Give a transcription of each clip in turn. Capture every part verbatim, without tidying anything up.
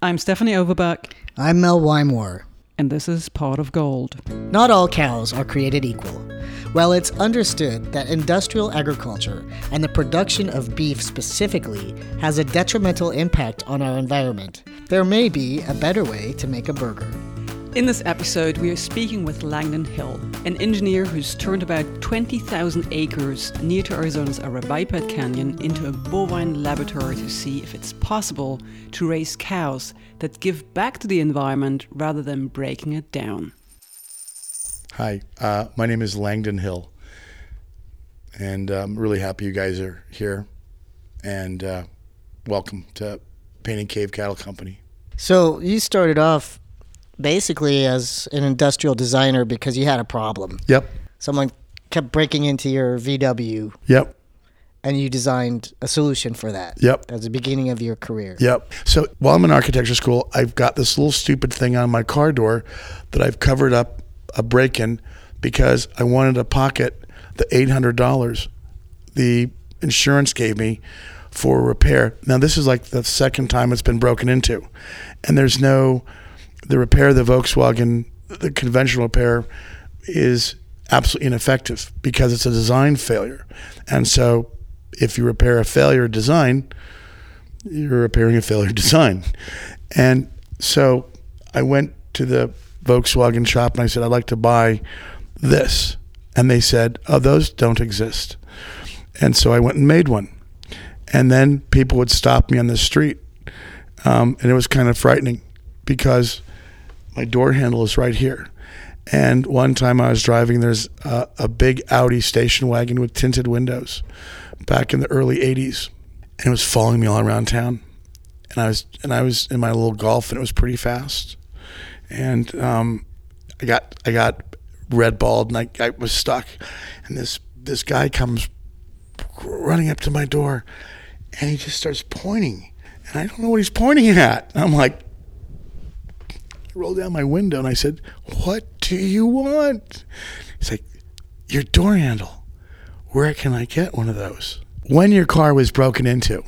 I'm Stephanie Overbeck. I'm Mel Wymore. And this is Pot of Gold. Not all cows are created equal. While it's understood that industrial agriculture and the production of beef specifically has a detrimental impact on our environment, there may be a better way to make a burger. In this episode, we are speaking with Langdon Hill, an engineer who's turned about twenty thousand acres near to Arizona's Arabaiped Canyon into a bovine laboratory to see if it's possible to raise cows that give back to the environment rather than breaking it down. Hi, uh, my name is Langdon Hill, and uh, I'm really happy you guys are here, and uh, welcome to Painted Cave Cattle Company. So you started off basically as an industrial designer because you had a problem. Yep. Someone kept breaking into your V W. Yep. And you designed a solution for that. Yep. That was the beginning of your career. Yep. So while I'm in architecture school, I've got this little stupid thing on my car door that I've covered up a break-in because I wanted to pocket the eight hundred dollars the insurance gave me for repair. Now, this is like the second time it's been broken into. And there's no... The repair of the Volkswagen, the conventional repair, is absolutely ineffective because it's a design failure. And so if you repair a failure design, you're repairing a failure design. And so I went to the Volkswagen shop and I said, I'd like to buy this. And they said, oh, those don't exist. And so I went and made one. And then people would stop me on the street. Um, and it was kind of frightening because my door handle is right here. And one time I was driving, there's a, a big Audi station wagon with tinted windows back in the early eighties. And it was following me all around town. And I was and I was in my little Golf, and it was pretty fast. And um, I got I got red balled, and I, I was stuck. And this this guy comes running up to my door, and he just starts pointing. And I don't know what he's pointing at. And I'm like, rolled down my window and I said, what do you want? He's like, your door handle. Where can I get one of those? When your car was broken into,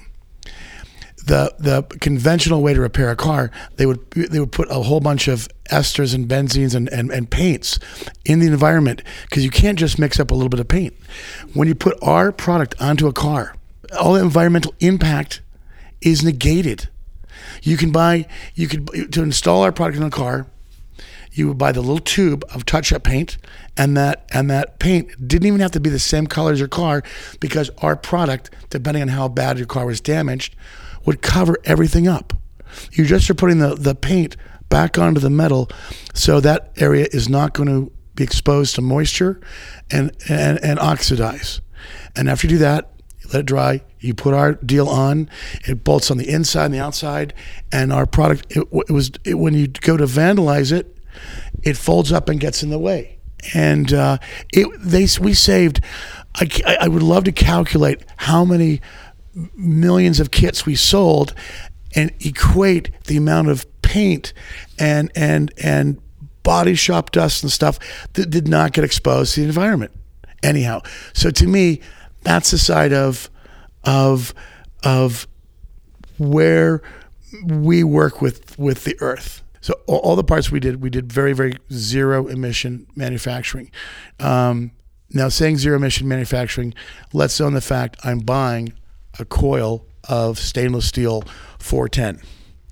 the the conventional way to repair a car, they would they would put a whole bunch of esters and benzenes and, and, and paints in the environment because you can't just mix up a little bit of paint. When you put our product onto a car, all the environmental impact is negated. You can buy, you could, to install our product in a car, you would buy the little tube of touch-up paint, and that and that paint didn't even have to be the same color as your car because our product, depending on how bad your car was damaged, would cover everything up. You just are putting the, the paint back onto the metal so that area is not going to be exposed to moisture and, and, and oxidize. And after you do that, let it dry. You put our deal on. It bolts on the inside and the outside. And our product, it, it was it, when you go to vandalize it, it folds up and gets in the way. And uh, it they we saved. I, I would love to calculate how many millions of kits we sold, and equate the amount of paint and and and body shop dust and stuff that did not get exposed to the environment. Anyhow, so to me, that's the side of of of where we work with, with the earth. So all, all the parts we did, we did very, very zero emission manufacturing. Um, now, saying zero emission manufacturing, let's own the fact I'm buying a coil of stainless steel four ten.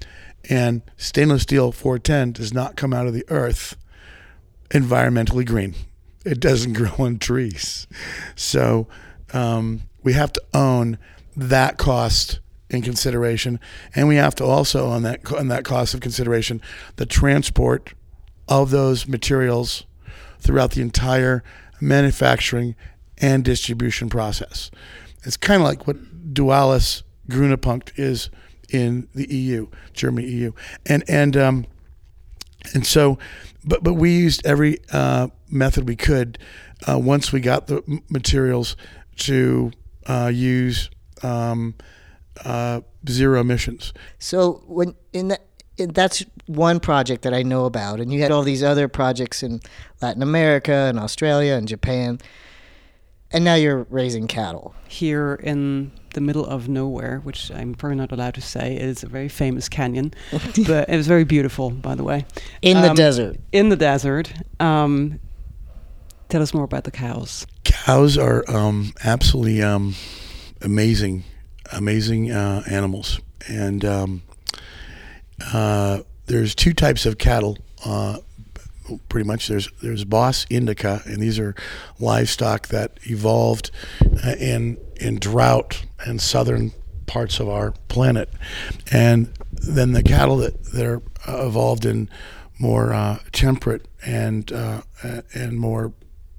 And stainless steel four ten does not come out of the earth environmentally green. It doesn't grow on trees. So um, we have to own that cost in consideration, and we have to also own that on that cost of consideration the transport of those materials throughout the entire manufacturing and distribution process. It's kind of like what Dualis Grunepunkt is in the E U, Germany, E U, and and um, and so, but but we used every uh, method we could uh, once we got the materials to uh, use um, uh, zero emissions. So when in that, in, that's one project that I know about, and you had all these other projects in Latin America and Australia and Japan. And now you're raising cattle. Here in the middle of nowhere, which I'm probably not allowed to say. It is a very famous canyon, but it was very beautiful, by the way. In the um, desert. In the desert. Um, tell us more about the cows. Cows are um, absolutely um, amazing, amazing uh, animals. And um, uh, there's two types of cattle. Uh, pretty much there's there's Bos indica, and these are livestock that evolved uh, in in drought and southern parts of our planet, and then the cattle that, that are uh, evolved in more uh, temperate and uh, and more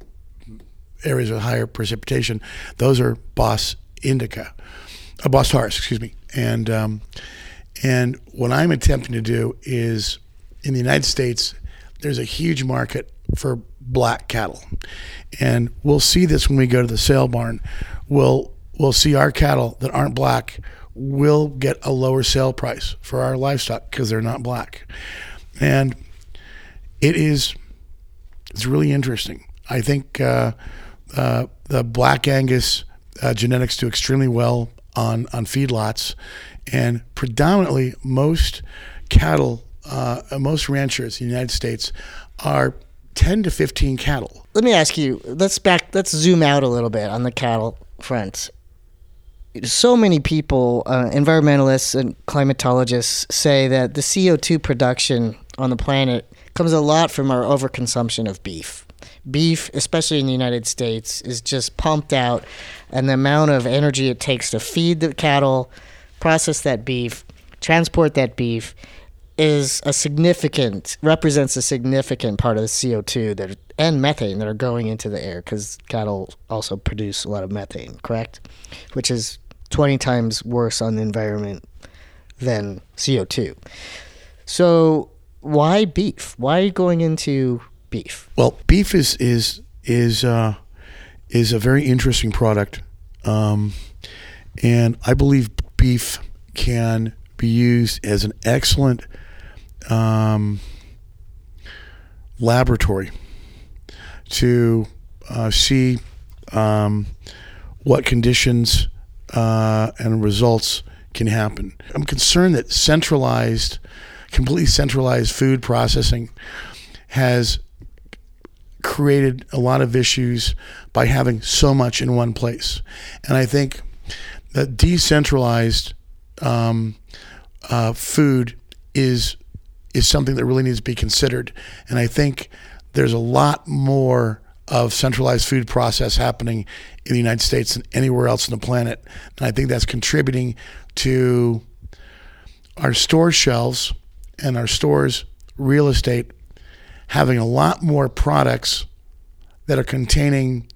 areas of higher precipitation, those are Bos indica, uh, Bos taurus, excuse me. And um, and what I'm attempting to do is, in the United States, there's a huge market for black cattle, and we'll see this when we go to the sale barn. We'll we'll see our cattle that aren't black will get a lower sale price for our livestock because they're not black, and it is it's really interesting. I think uh, uh, the Black Angus uh, genetics do extremely well on on feedlots, and predominantly most cattle. Uh, most ranchers in the United States are ten to fifteen cattle. Let me ask you, let's back, let's zoom out a little bit on the cattle front. So many people, uh, environmentalists and climatologists, say that the C O two production on the planet comes a lot from our overconsumption of beef. Beef, especially in the United States, is just pumped out, and the amount of energy it takes to feed the cattle, process that beef, transport that beef, is a significant, represents a significant part of the C O two that and methane that are going into the air, because cattle also produce a lot of methane, correct? Which is twenty times worse on the environment than C O two. So why beef? Why are you going into beef? Well, beef is is is uh, is a very interesting product, um, and I believe beef can be used as an excellent Um, laboratory to uh, see um, what conditions uh, and results can happen. I'm concerned that centralized, completely centralized food processing has created a lot of issues by having so much in one place. And I think that decentralized um, uh, food is is something that really needs to be considered. And I think there's a lot more of centralized food process happening in the United States than anywhere else on the planet. And I think that's contributing to our store shelves and our stores' real estate having a lot more products that are containing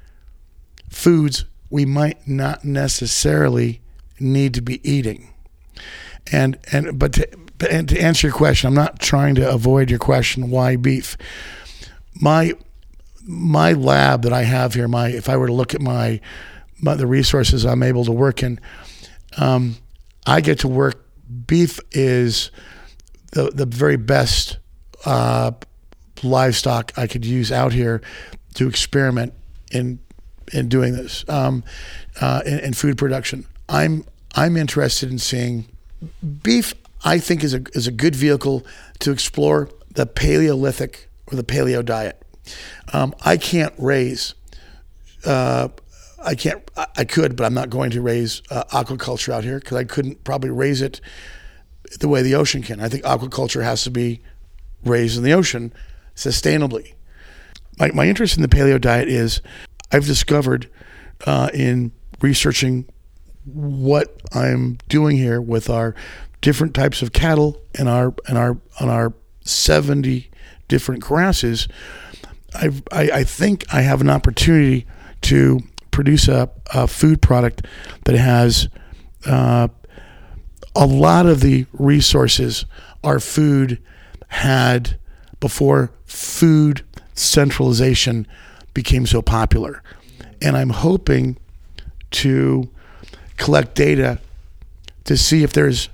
foods we might not necessarily need to be eating. And and but to, and to answer your question, I'm not trying to avoid your question, why beef? My my lab that I have here, my if I were to look at my, my the resources I'm able to work in, um, I get to work. Beef is the the very best uh, livestock I could use out here to experiment in in doing this um, uh, in, in food production. I'm I'm interested in seeing beef. I think is a is a good vehicle to explore the Paleolithic or the paleo diet. Um, I can't raise. Uh, I can't. I could, but I'm not going to raise uh, aquaculture out here because I couldn't probably raise it the way the ocean can. I think aquaculture has to be raised in the ocean sustainably. My my interest in the paleo diet is I've discovered uh, in researching what I'm doing here with our different types of cattle and our and our on our seventy different grasses. I've, I I think I have an opportunity to produce a, a food product that has uh, a lot of the resources our food had before food centralization became so popular. And I'm hoping to collect data to see if there's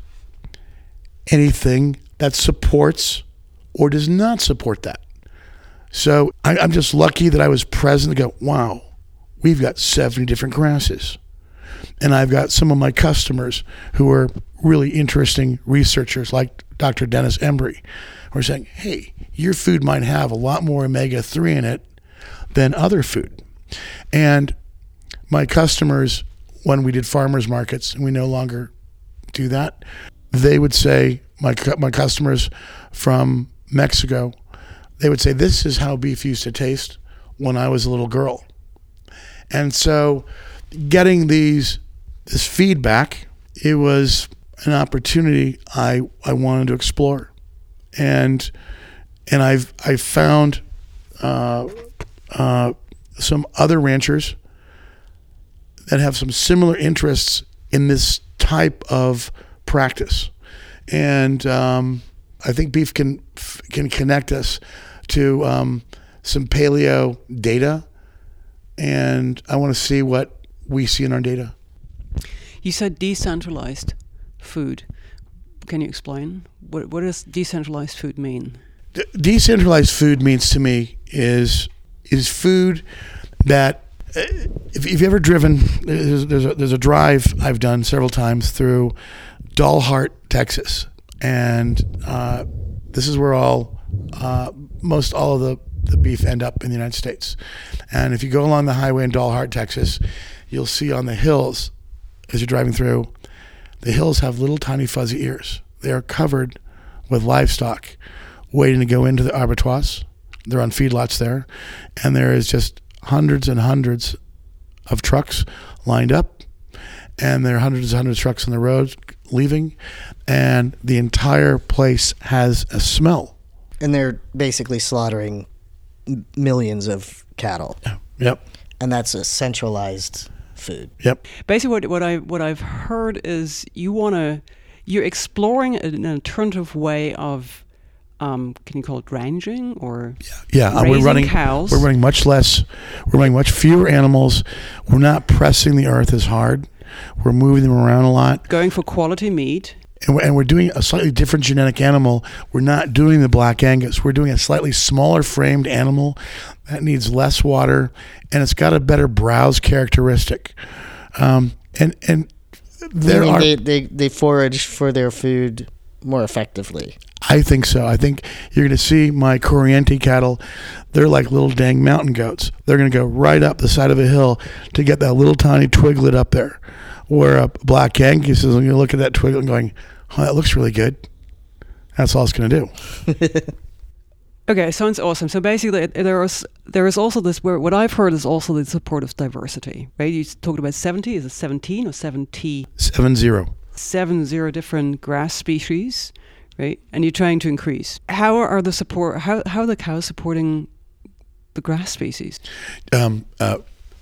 anything that supports or does not support that. So I, I'm just lucky that I was present to go, wow, we've got seventy different grasses. And I've got some of my customers who are really interesting researchers like Doctor Dennis Embry, who are saying, hey, your food might have a lot more omega three in it than other food. And my customers, when we did farmers markets, and we no longer do that, they would say, my my customers from Mexico, they would say, this is how beef used to taste when I was a little girl. And so getting these this feedback, it was an opportunity I I wanted to explore. And and I've I found uh, uh, some other ranchers that have some similar interests in this type of practice. And um, I think beef can can connect us to um, some paleo data, and I want to see what we see in our data. You said decentralized food. Can you explain? What what does decentralized food mean? De- decentralized food means to me is is food that uh, if you've ever driven, there's, there's a, there's a drive I've done several times through Dalhart, Texas, and uh, this is where all uh, most all of the, the beef end up in the United States. And if you go along the highway in Dalhart, Texas, you'll see on the hills as you're driving through, the hills have little tiny fuzzy ears. They are covered with livestock waiting to go into the abattoirs. They're on feedlots there, and there is just hundreds and hundreds of trucks lined up, and there are hundreds and hundreds of trucks on the road leaving, and the entire place has a smell. And they're basically slaughtering m- millions of cattle. Yep. And that's a centralized food. Yep. Basically, what what I what I've heard is you want to you're exploring an alternative way of um, can you call it ranging or yeah, yeah. raising we're running cows? We're running much less. We're running much fewer animals. We're not pressing the earth as hard. We're moving them around a lot. Going for quality meat. And we're, and we're doing a slightly different genetic animal. We're not doing the Black Angus. We're doing a slightly smaller framed animal that needs less water, and it's got a better browse characteristic. Um, and and there I mean, are they, they they forage for their food more effectively. I think so. I think you're going to see my Corriente cattle. They're like little dang mountain goats. They're going to go right up the side of a hill to get that little tiny twiglet up there. Where a Black Angus is going to look at that twiglet and going, oh, that looks really good. That's all it's going to do. Okay, sounds awesome. So basically, there is there is also this. Where what I've heard is also the support of diversity, right? You talked about seventy. Is it seventeen or seventy? Seven zero. Seven zero different grass species, right? And you're trying to increase. How are the support? How how are the cows supporting the grass species? Um, uh,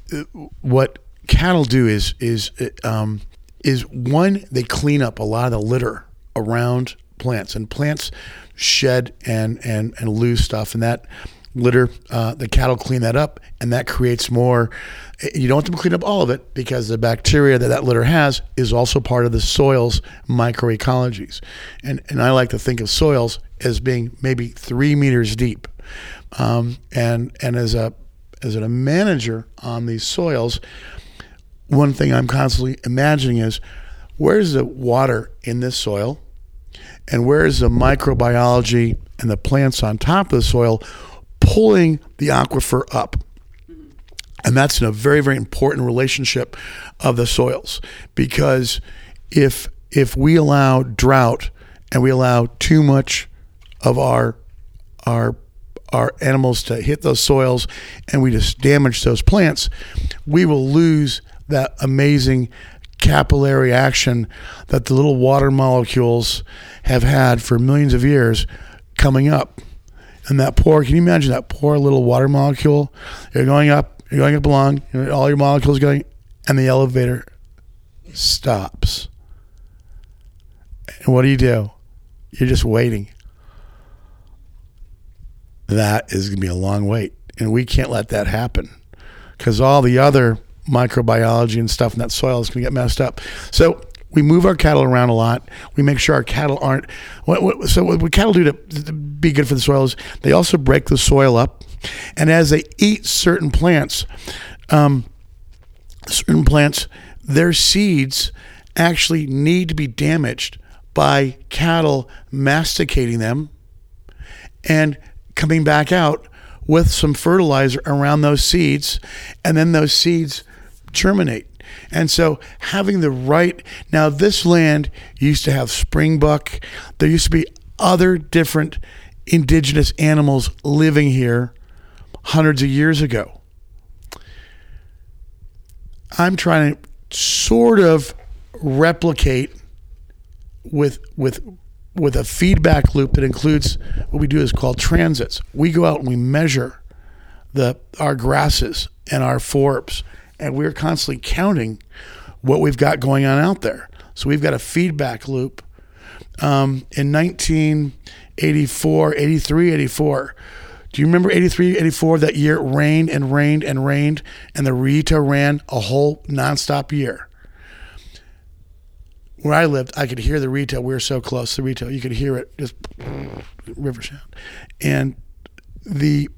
what cattle do is is um, is one, they clean up a lot of the litter around plants, and plants shed and and and lose stuff, and that litter, uh, the cattle clean that up, and that creates more. You don't have to clean up all of it because the bacteria that that litter has is also part of the soil's microecologies, and and I like to think of soils as being maybe three meters deep, um, and and as a as a manager on these soils, one thing I'm constantly imagining is, where's the water in this soil, and where is the microbiology and the plants on top of the soil pulling the aquifer up? And that's in a very, very important relationship of the soils, because if if we allow drought and we allow too much of our our our animals to hit those soils and we just damage those plants, we will lose that amazing capillary action that the little water molecules have had for millions of years coming up. And that poor, can you imagine that poor little water molecule? You're going up, you're going up along, all your molecules going, and the elevator stops. And what do you do? You're just waiting. That is going to be a long wait. And we can't let that happen, because all the other microbiology and stuff in that soil is going to get messed up. So we move our cattle around a lot. We make sure our cattle aren't. What, what, so what cattle do to, to be good for the soil is they also break the soil up, and as they eat certain plants, um, certain plants, their seeds actually need to be damaged by cattle masticating them and coming back out with some fertilizer around those seeds, and then those seeds germinate. And so having the right, now this land used to have springbuck. There used to be other different indigenous animals living here hundreds of years ago. I'm trying to sort of replicate with with with a feedback loop that includes what we do is called transits. We go out and we measure the our grasses and our forbs, and we're constantly counting what we've got going on out there. So we've got a feedback loop. Um, in nineteen eighty-four, eighty-three, eighty-four, do you remember eighty-three, eighty-four, that year it rained and rained and rained, and the Rita ran a whole nonstop year? Where I lived, I could hear the Rita. We were so close to the Rita. You could hear it, just river sound. And the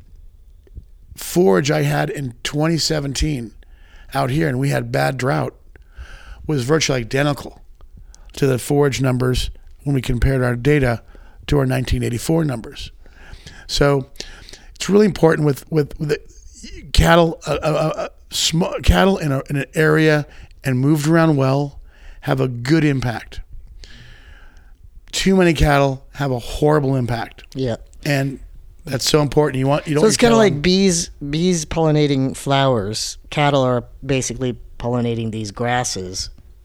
forage I had in twenty seventeen out here, and we had bad drought, was virtually identical to the forage numbers when we compared our data to our nineteen eighty-four numbers. So it's really important with with, with the cattle, uh, uh, uh, small, cattle in, a, in an area and moved around well have a good impact. Too many cattle have a horrible impact. Yeah, and that's so important. You want you don't. So it's kind of like bees bees pollinating flowers. Cattle are basically pollinating these grasses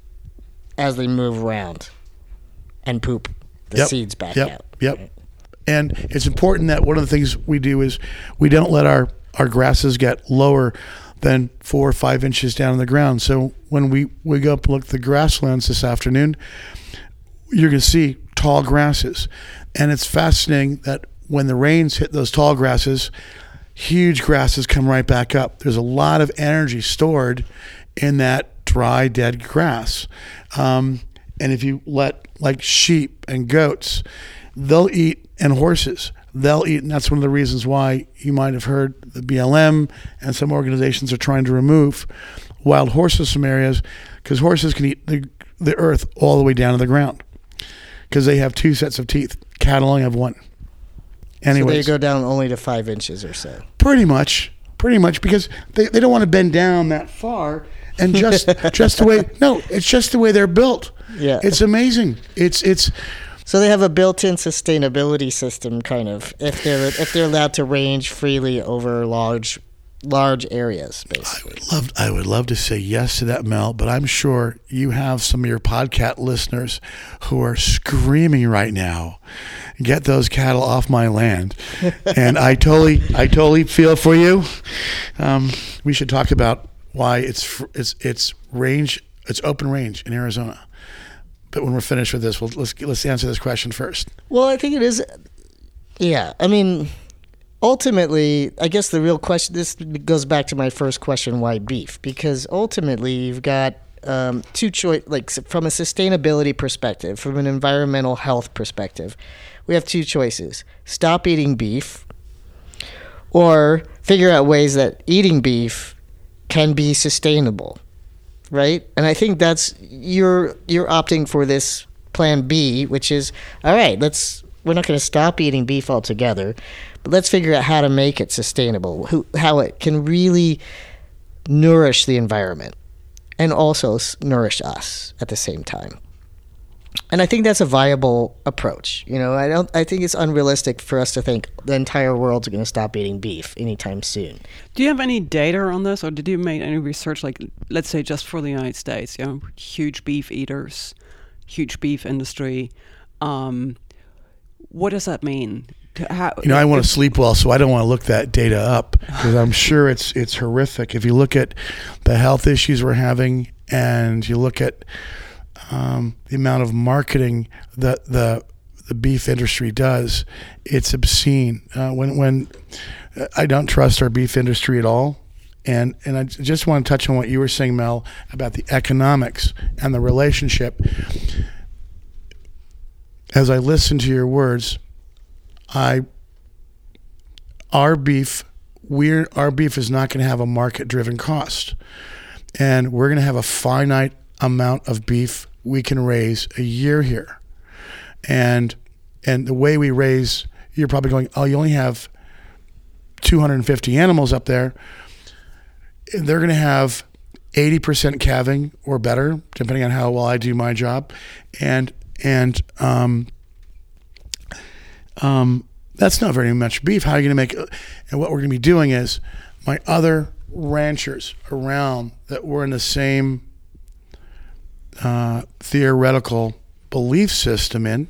as they move around and poop the yep. seeds back yep. out. Yep. Right. And it's important that one of the things we do is we don't let our, our grasses get lower than four or five inches down in the ground. So when we, we go up and look at the grasslands this afternoon, you're going to see tall grasses. And it's fascinating that when the rains hit those tall grasses, huge grasses come right back up. There's a lot of energy stored in that dry, dead grass. Um, and if you let, like sheep and goats, they'll eat, and horses, they'll eat. And that's one of the reasons why you might have heard the B L M and some organizations are trying to remove wild horses from areas, because horses can eat the, the earth all the way down to the ground because they have two sets of teeth. Cattle only have one. Anyways, so they go down only to five inches or so. Pretty much. Pretty much, because they, they don't want to bend down that far. And just just the way, no, it's just the way they're built. Yeah. It's amazing. It's it's... So they have a built-in sustainability system, kind of, if they're if they're allowed to range freely over large large areas, basically. I would love I would love to say yes to that, Mel, but I'm sure you have some of your podcast listeners who are screaming right now, "Get those cattle off my land!" And I totally I totally feel for you. Um, we should talk about why it's it's it's range it's open range in Arizona. But when we're finished with this, we'll, let's let's answer this question first. Well, I think it is. Yeah, I mean, ultimately, I guess the real question. This goes back to my first question: why beef? Because ultimately, you've got um, two choice. Like from a sustainability perspective, from an environmental health perspective, we have two choices: stop eating beef, or figure out ways that eating beef can be sustainable. Right? And I think that's you're you're opting for this plan B, which is, all right, let's we're not going to stop eating beef altogether, but let's figure out how to make it sustainable, who, how it can really nourish the environment and also nourish us at the same time. And I think that's a viable approach. You know, I don't. I think it's unrealistic for us to think the entire world's going to stop eating beef anytime soon. Do you have any data on this, or did you make any research? Like, let's say, just for the United States, you know, huge beef eaters, huge beef industry. Um, what does that mean? To how, you know, I want to sleep well, so I don't want to look that data up because I'm sure it's it's horrific. If you look at the health issues we're having, and you look at Um, the amount of marketing that the the beef industry does, it's obscene. Uh, when when I don't trust our beef industry at all, and and I just want to touch on what you were saying, Mel, about the economics and the relationship. As I listen to your words, I our beef we're our beef is not going to have a market driven cost. and we're going to have a finite amount of beef we can raise a year here. And and the way we raise, you're probably going, oh, you only have two hundred fifty animals up there. They're going to have eighty percent calving or better, depending on how well I do my job. And and um, um, that's not very much beef. How are you going to make it? And what we're going to be doing is my other ranchers around that we're in the same uh, theoretical belief system in,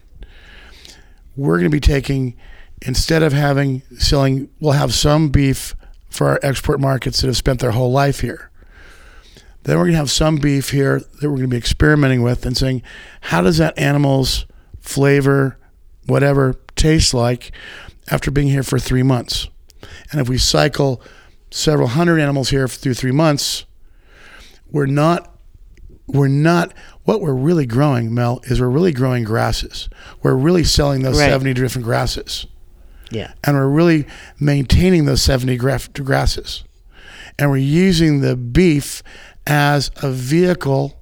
we're going to be taking, instead of having, selling, we'll have some beef for our export markets that have spent their whole life here. Then we're going to have some beef here that we're going to be experimenting with and saying, how does that animal's flavor, whatever, taste like after being here for three months? And if we cycle several hundred animals here through three months, we're not, we're not, what we're really growing, Mel, is we're really growing grasses. We're really selling those Right. seventy different grasses. Yeah. And we're really maintaining those seventy gra- grasses. And we're using the beef as a vehicle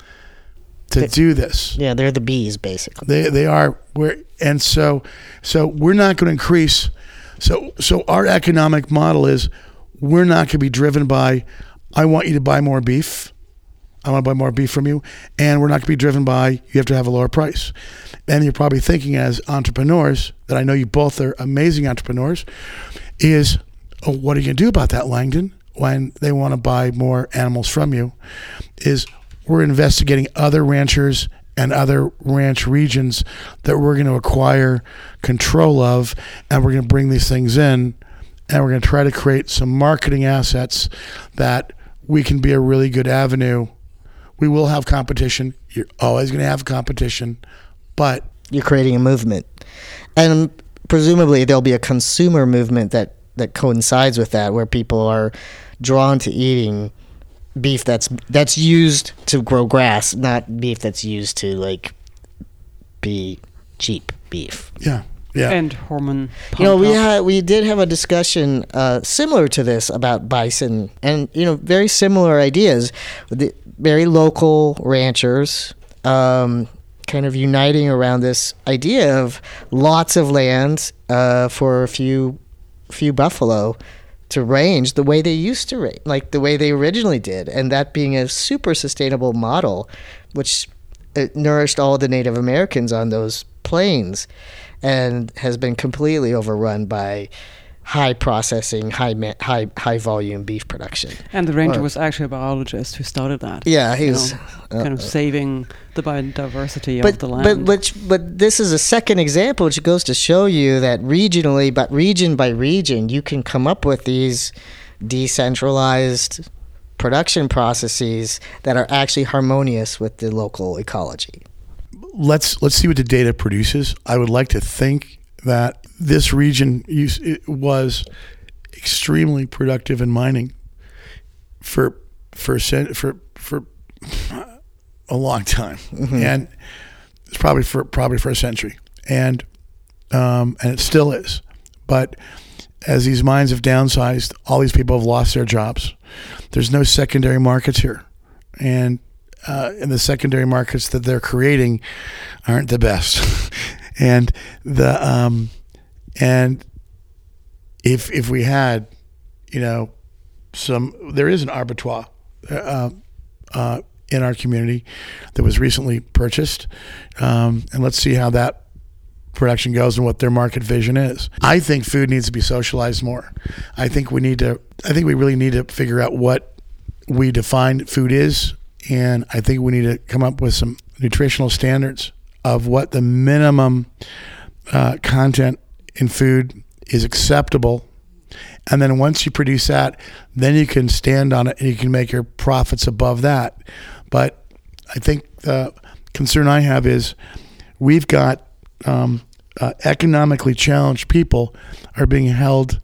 to They- do this. Yeah, they're the bees, basically. They they are we're and so so we're not going to increase. So so our economic model is we're not going to be driven by, I want you to buy more beef. I want to buy more beef from you. And we're not going to be driven by, you have to have a lower price. And you're probably thinking as entrepreneurs, that I know you both are amazing entrepreneurs, is, oh, what are you going to do about that, Langdon, when they want to buy more animals from you? Is we're investigating other ranchers and other ranch regions that we're going to acquire control of, and we're going to bring these things in, and we're going to try to create some marketing assets that we can be a really good avenue. We will have competition. You're always going to have competition, but You're creating a movement. And presumably there'll be a consumer movement that, that coincides with that, where people are drawn to eating beef that's that's used to grow grass, not beef that's used to like be cheap beef. yeah, yeah. And hormone. You know, we pump up. had we did have a discussion uh, similar to this about bison, and you know, very similar ideas. The very local ranchers, um, kind of uniting around this idea of lots of land uh, for a few few buffalo to range the way they used to range, like the way they originally did, and that being a super sustainable model, which uh, nourished all the Native Americans on those plains, and has been completely overrun by high processing, high ma- high high volume beef production. And the ranger Or- was actually a biologist who started that. Yeah, he you was know, uh, kind of saving the biodiversity but of the land. but which but this is a second example, which goes to show you that regionally, but region by region, you can come up with these decentralized production processes that are actually harmonious with the local ecology. let's let's see what the data produces. I would like to think that this region use, it was extremely productive in mining for for cen- for for a long time, Mm-hmm. and it's probably for probably for a century, and um, and it still is. But as these mines have downsized, all these people have lost their jobs. There's no secondary markets here, and uh, and the secondary markets that they're creating aren't the best. and the um, and if if we had, you know, some there is an abattoir uh, uh, in our community that was recently purchased, um, and let's see how that production goes and what their market vision is. I think food needs to be socialized more. I think we need to. I think we really need to figure out what we define food is, and I think we need to come up with some nutritional standards of what the minimum uh, content in food is acceptable. And then once you produce that, then you can stand on it and you can make your profits above that. But I think the concern I have is we've got um, uh, economically challenged people are being held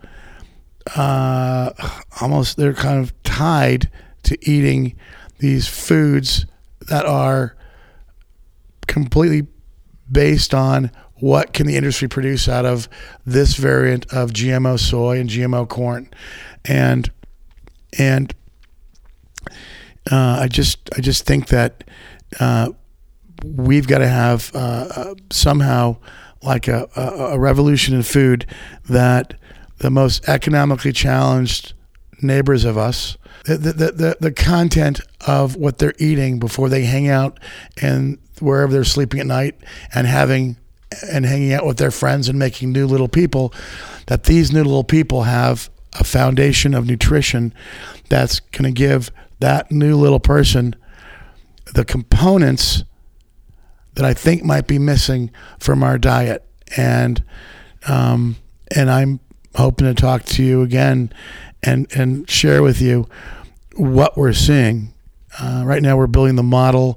uh, almost, they're kind of tied to eating these foods that are completely based on what can the industry produce out of this variant of G M O soy and G M O corn, and and uh, I just I just think that uh, we've got to have uh, uh, somehow like a, a, a revolution in food that the most economically challenged neighbors of us, the, the, the, the content of what they're eating before they hang out and wherever they're sleeping at night and having and hanging out with their friends and making new little people, that these new little people have a foundation of nutrition that's going to give that new little person the components that I think might be missing from our diet. And um, and I'm hoping to talk to you again and, and share with you what we're seeing. Uh, right now we're building the model.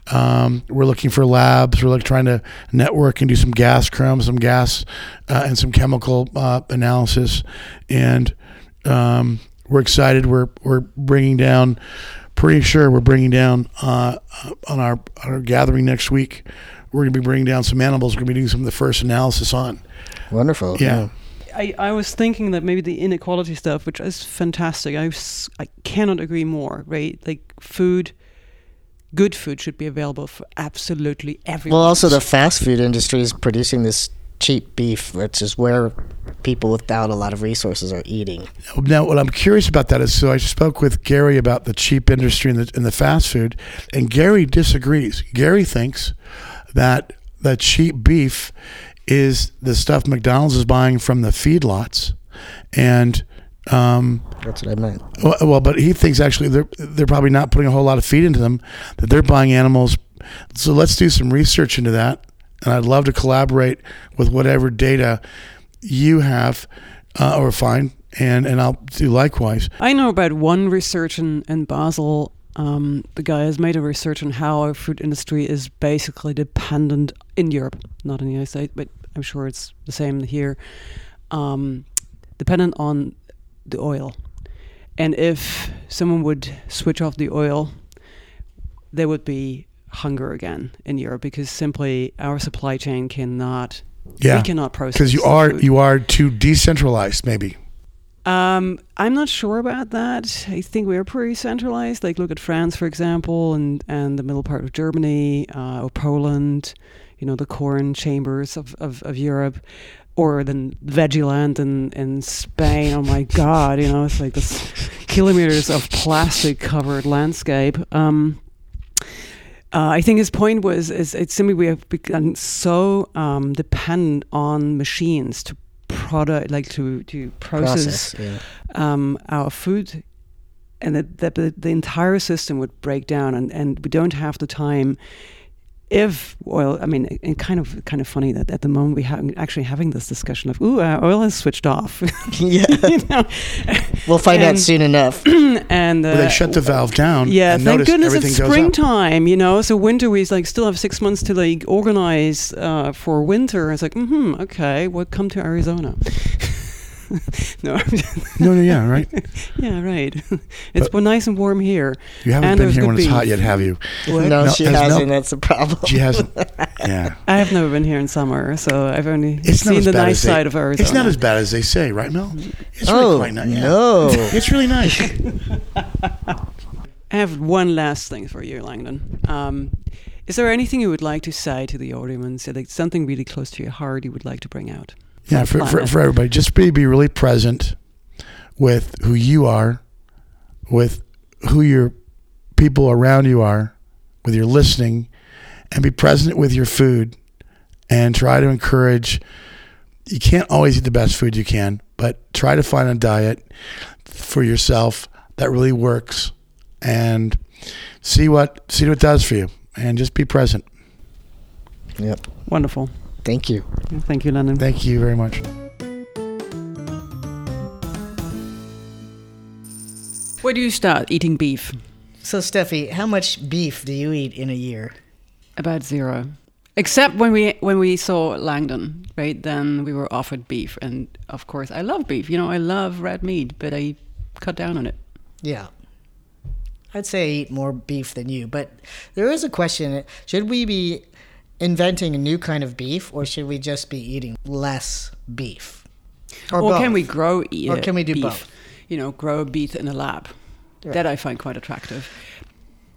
Um, we're looking for labs. We're like trying to network and do some gas chrome, some gas uh, and some chemical uh, analysis. And um, we're excited. We're we're bringing down, pretty sure we're bringing down uh, on our, our gathering next week. We're going to be bringing down some animals. We're going to be doing some of the first analysis on. Wonderful. Yeah. yeah. I, I was thinking that maybe the inequality stuff, which is fantastic. I, was, I cannot agree more, right? Like food, good food should be available for absolutely everyone. Well, also the fast food industry is producing this cheap beef, which is where people without a lot of resources are eating. Now, what I'm curious about that is, so I spoke with Gary about the cheap industry and the, and the fast food, and Gary disagrees. Gary thinks that the cheap beef is the stuff McDonald's is buying from the feedlots, and um, that's what I meant. Well, well, but he thinks actually they're they're probably not putting a whole lot of feed into them; that they're buying animals. So let's do some research into that, and I'd love to collaborate with whatever data you have uh, or find, and and I'll do likewise. I know about one research in in Basel. Um, the guy has made a research on how our food industry is basically dependent in Europe, not in the United States, but I'm sure it's the same here, um, dependent on the oil. And if someone would switch off the oil, there would be hunger again in Europe, because simply our supply chain cannot, yeah, we cannot process. Because you are food. you are too decentralized, maybe. Um, I'm not sure about that. I think we're pretty centralized. Like, look at France, for example, and, and the middle part of Germany, uh, or Poland, you know, the corn chambers of, of, of Europe, or the veggie land in, in Spain. Oh my God, you know, it's like this kilometers of plastic covered landscape. Um, uh, I think his point was, is it's simply we have become so um, dependent on machines to product, like to to process, process yeah. um, our food, and that, that the, the entire system would break down, and, and we don't have the time. If oil, I mean, and kind of kind of funny that at the moment we have actually having this discussion of, ooh, uh, oil has switched off. Yeah, you know? We'll find and, out soon enough. And uh, well, they shut the valve down. Yeah, and thank goodness it's springtime. Up. You know, so winter we like still have six months to like organize uh, for winter. It's like, mm-hmm, okay, well, come to Arizona. no, no, no, yeah, right. Yeah, right. It's been nice and warm here. You haven't and been here when beef. It's hot yet, have you? No, no, she hasn't. Mel- that's the problem. She hasn't. Yeah. I have never been here in summer, so I've only it's seen the nice they, side of Arizona. It's not as bad as they say, right, Mel? It's oh, really quite nice. Yeah. No. It's really nice. I have one last thing for you, Langdon. Um, is there anything you would like to say to the audience, like something really close to your heart you would like to bring out? Yeah, for, for, for everybody, just be, be really present with who you are, with who your people around you are, with your listening, and be present with your food, and try to encourage. You can't always eat the best food you can, but try to find a diet for yourself that really works, and see what see what it does for you, and just be present. Yep. Wonderful. Thank you. Thank you, Langdon. Thank you very much. Where do you start eating beef? So, Steffi, how much beef do you eat in a year? About zero. Except when we when we saw Langdon, right? Then we were offered beef, and of course, I love beef. You know, I love red meat, but I cut down on it. Yeah. I'd say I eat more beef than you, but there is a question: should we be inventing a new kind of beef, or should we just be eating less beef? Or, or can we grow e- Or can we do beef? both? You know, grow beef in a lab. Right. That I find quite attractive.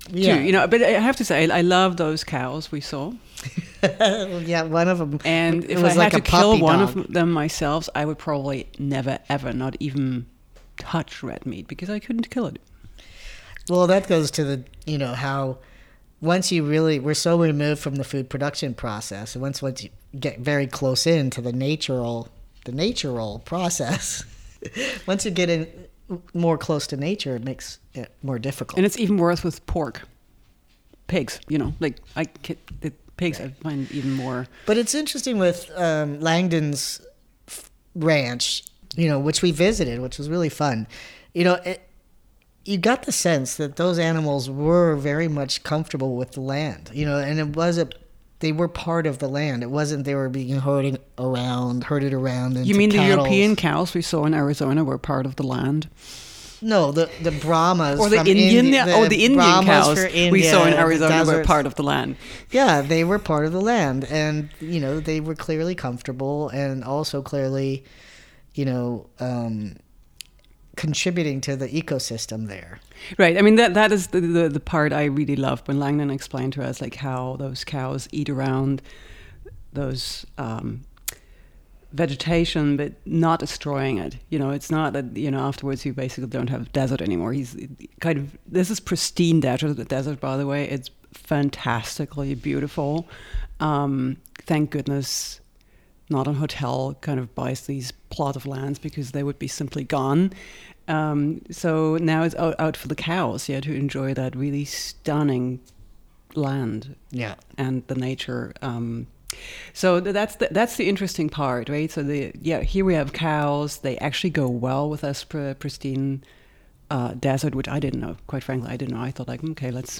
Yeah. too. You know, but I have to say, I love those cows we saw. Yeah, one of them. And it if was I like had a to kill puppy one dog. of them myself, I would probably never, ever, not even touch red meat because I couldn't kill it. Well, that goes to the, you know, how once you really, we're so removed from the food production process, and once, once you get very close in to the natural, the natural process, once you get in more close to nature, it makes it more difficult. And it's even worse with pork. Pigs, you know, like I, ca- the pigs I find even more. But it's interesting with um, Langdon's f- ranch, you know, which we visited, which was really fun. You know, it, you got the sense that those animals were very much comfortable with the land, you know, and it wasn't, they were part of the land. It wasn't they were being herded around, herded around. You mean the cattles. European cows we saw in Arizona were part of the land? No, the the Brahmas Or the from Indian, India, oh, the Indian Brahmas cows for India, we saw in the Arizona were deserts. part of the land. Yeah, they were part of the land, and you know they were clearly comfortable, and also clearly, you know, um, contributing to the ecosystem there. Right. I mean, that that is the, the, the part I really loved when Langdon explained to us, like how those cows eat around those um, vegetation, but not destroying it. You know, it's not that, you know, afterwards you basically don't have desert anymore. He's kind of, this is pristine desert, the desert, by the way. It's fantastically beautiful. Um, thank goodness not a hotel kind of buys these plot of lands because they would be simply gone. Um, so now it's out, out for the cows, yeah, to enjoy that really stunning land. Yeah. And the nature. Um, so th- that's the, that's the interesting part, right? So the yeah, here we have cows. They actually go well with us pr- pristine uh, desert, which I didn't know. Quite frankly, I didn't know. I thought like, okay, let's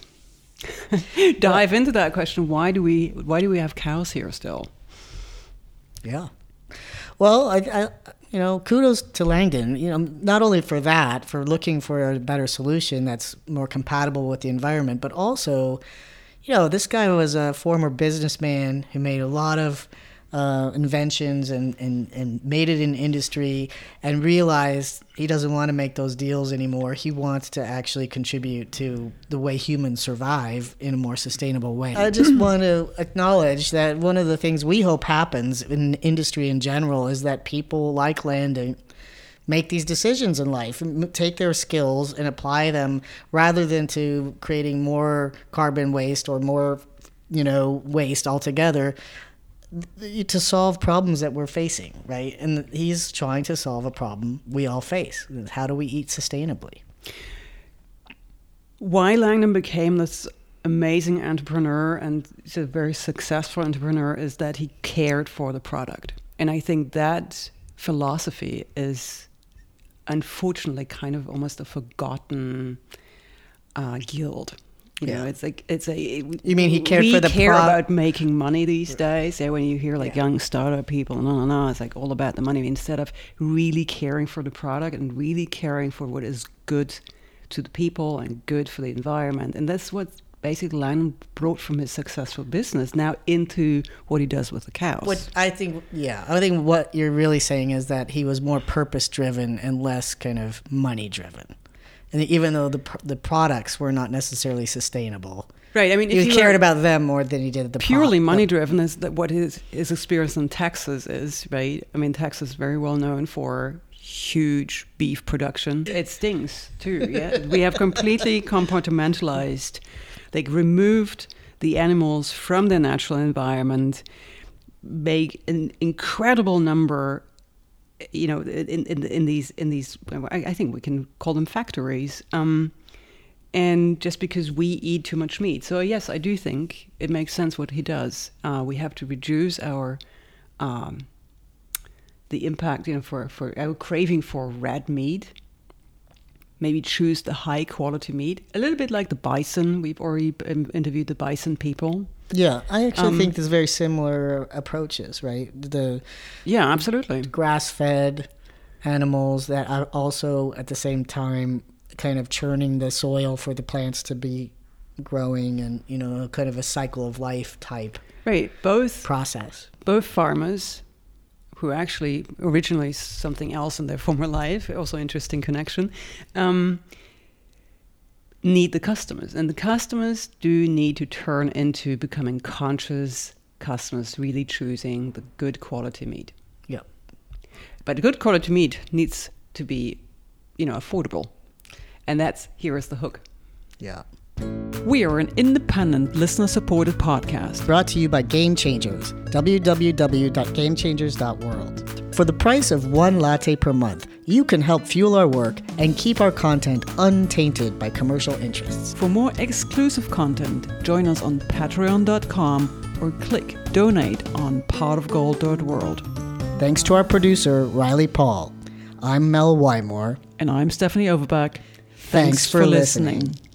dive into that question. Why do we why do we have cows here still? Yeah. Well, I, I, you know, kudos to Langdon, you know, not only for that, for looking for a better solution that's more compatible with the environment, but also, you know, this guy was a former businessman who made a lot of uh, inventions and, and, and made it in industry and realized he doesn't want to make those deals anymore. He wants to actually contribute to the way humans survive in a more sustainable way. I just want to acknowledge that one of the things we hope happens in industry in general is that people like Langdon make these decisions in life and take their skills and apply them rather than to creating more carbon waste or more, you know, waste altogether, to solve problems that we're facing, right? And he's trying to solve a problem we all face. How do we eat sustainably? Why Langdon became this amazing entrepreneur and he's a very successful entrepreneur is that he cared for the product. And I think that philosophy is unfortunately kind of almost a forgotten uh, guild. You Yeah. know, it's like it's a. You mean he cared we for the care pro- about making money these days. Yeah, when you hear like Yeah. young startup people, no, no, no, it's like all about the money instead of really caring for the product and really caring for what is good to the people and good for the environment. And that's what basically Langdon brought from his successful business now into what he does with the cows. What I think, yeah, I think what you're really saying is that he was more purpose driven and less kind of money driven. And even though the pr- the products were not necessarily sustainable, right? I mean, he if you cared were about them more than he did the purely pro- money driven is that what his his experience in Texas is, right? I mean, Texas is very well known for huge beef production. It stings too. Yeah, we have completely compartmentalized, like removed the animals from their natural environment, make an incredible number. You know, in, in in these in these, I, I think we can call them factories. Um, and just because we eat too much meat, so yes, I do think it makes sense what he does. Uh, we have to reduce our um, the impact, you know, for for our craving for red meat. Maybe choose the high quality meat, a little bit like the bison. We've already um, interviewed the bison people. Yeah, I actually Um, think there's very similar approaches, right? The Yeah, absolutely. grass-fed animals that are also at the same time kind of churning the soil for the plants to be growing, and you know, kind of a cycle of life type Right, both process. both farmers who actually originally something else in their former life, also interesting connection, um, need the customers. And the customers do need to turn into becoming conscious customers, really choosing the good quality meat. Yeah. But good quality meat needs to be, you know, affordable. And that's, here is the hook. Yeah. We are an independent, listener-supported podcast. Brought to you by Game Changers, w w w dot game changers dot world. For the price of one latte per month, you can help fuel our work and keep our content untainted by commercial interests. For more exclusive content, join us on patreon dot com or click donate on pot of gold dot world. Thanks to our producer, Riley Paul. I'm Mel Wymore. And I'm Stephanie Overback. Thanks, Thanks for, for listening. listening.